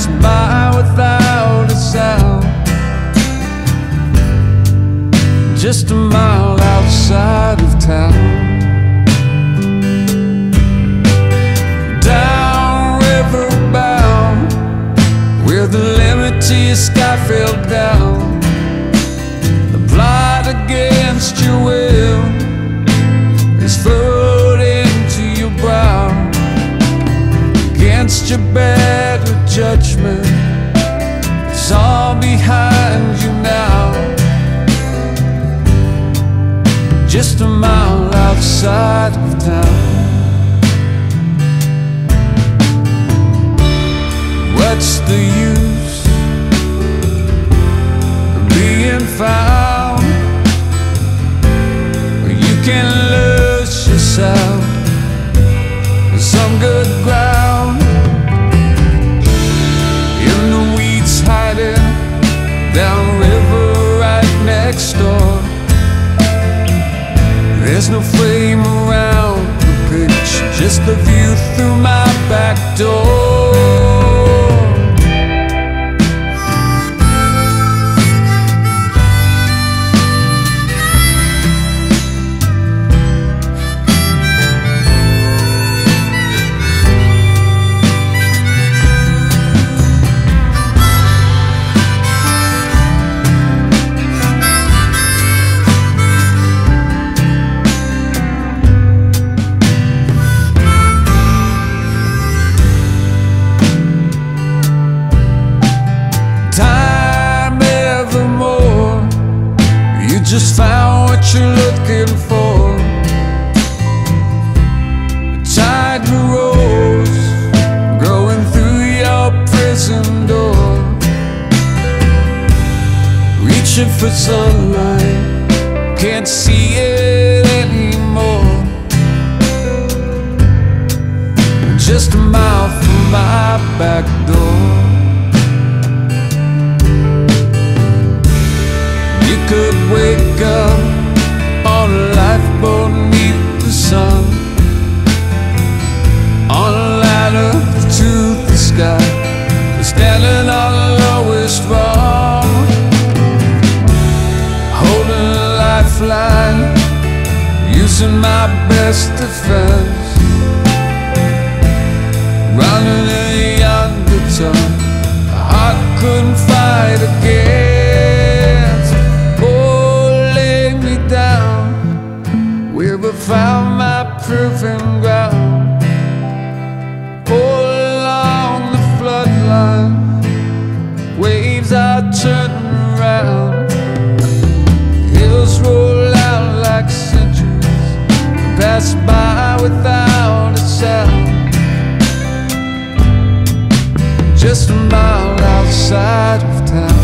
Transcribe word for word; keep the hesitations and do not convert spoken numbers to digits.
passing by without a sound, just a mile outside of town. Downriver bound, where the limit to your sky fell down. The plot against your will is furrowed into your brow. Against your better judgment, it's all behind you now. Just a mile outside of town. What's the use of being found? You can lose yourself in some good ground, in the weeds hiding down river right next door. There's no frame around the picture, just the view through my back door. Just found what you're looking for. A tide rose growing through your prison door, reaching for sunlight, can't see it anymore. Just a mile from my back door. You could wake up on a lifeboat beneath the sun, on a ladder to the sky, standing on the lowest rung, holding a lifeline, using my best defense, running in the undertow, a heart couldn't fight again. Found my proving ground, all along the floodline, waves are turning around, hills roll out like centuries, pass by without a sound. Just a mile outside of town.